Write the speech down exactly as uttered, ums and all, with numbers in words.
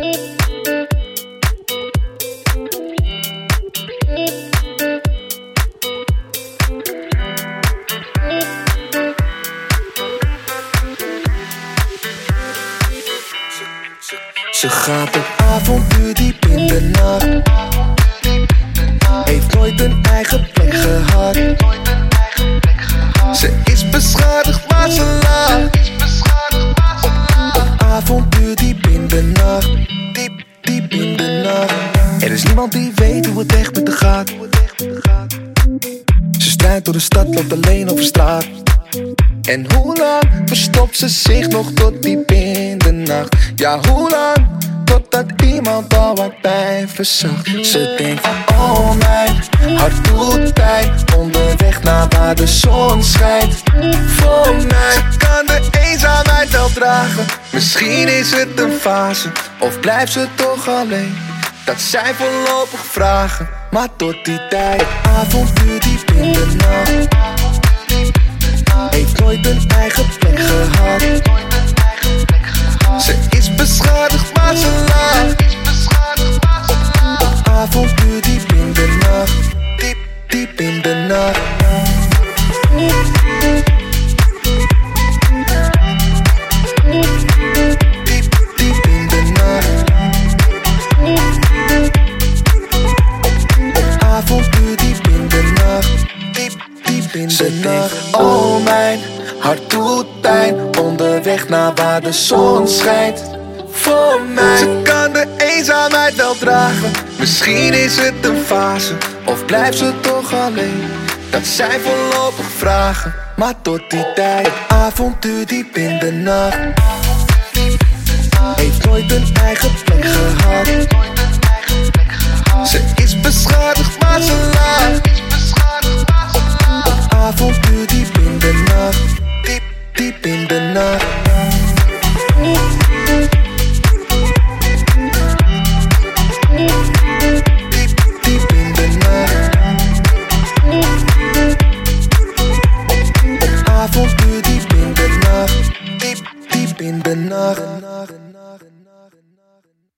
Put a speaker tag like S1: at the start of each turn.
S1: Ze gaat op avontuur diep in de nacht. Heeft nooit een eigen plek gehad. Ze is beschadigd, maar ze lacht. Op, op avontuur diep in de nacht. Diep, diep in de nacht. Er is niemand die weet hoe het echt met haar gaat. Ze strijdt door de stad, loopt alleen over straat. En hoe lang verstopt ze zich nog tot diep in de nacht? Ja, hoe lang? Totdat iemand al wat pijn verzacht. Ze denkt van oh mijn hart doet pijn. Onderweg naar waar de zon schijnt. Voor mij, ze kan de eenzaamheid wel dragen. Misschien is het een fase, of blijft ze toch alleen? Dat zijn voorlopig vragen. Maar tot die tijd, avontuur diep in de nacht. Heeft nooit een eigen plek gehad. Ze is beschadigd, maar ze lacht. Op, op avontuur diep in de nacht. Diep, diep in de nacht. Diep, diep in de nacht. Op, op avontuur diep in de nacht. Diep, diep in de nacht. Oh mijn hart doet pijn. Onderweg naar waar de zon schijnt. Voor mij, ze kan de eenzaamheid wel dragen. Misschien is het een fase, of blijft ze toch alleen? Dat zijn voorlopig vragen. Maar tot die tijd, avontuur diep in de nacht. Heeft nooit een eigen plek gehad. Ze is beschadigd, maar ze lacht. Op, op avontuur diep in de nacht. Diep, diep in de nacht. Diep, diep in de nacht. Op, op avontuur diep in de nacht. Diep, diep in de nacht.